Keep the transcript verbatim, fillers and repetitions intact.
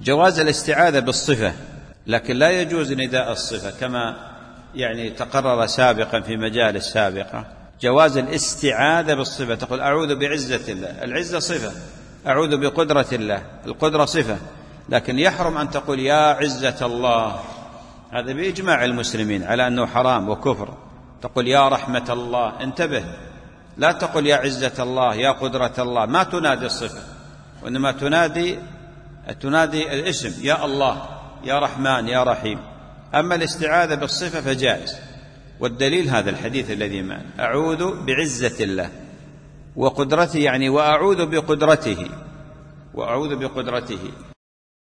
جواز الاستعاذة بالصفة، لكن لا يجوز نداء الصفة كما يعني تقرر سابقا في مجالس سابقة. جواز الاستعاذة بالصفة، تقول أعوذ بعزة الله، العزة صفة، أعوذ بقدرة الله، القدرة صفة، لكن يحرم أن تقول يا عزة الله، هذا بإجماع المسلمين على أنه حرام وكفر. تقول يا رحمة الله، انتبه، لا تقول يا عزة الله، يا قدرة الله، ما تنادي الصفة، وإنما تنادي تنادي الاسم، يا الله، يا رحمن، يا رحيم. أما الاستعاذة بالصفة فجائز، والدليل هذا الحديث الذي معنا، أعوذ بعزة الله وقدرته، يعني وأعوذ بقدرته، وأعوذ بقدرته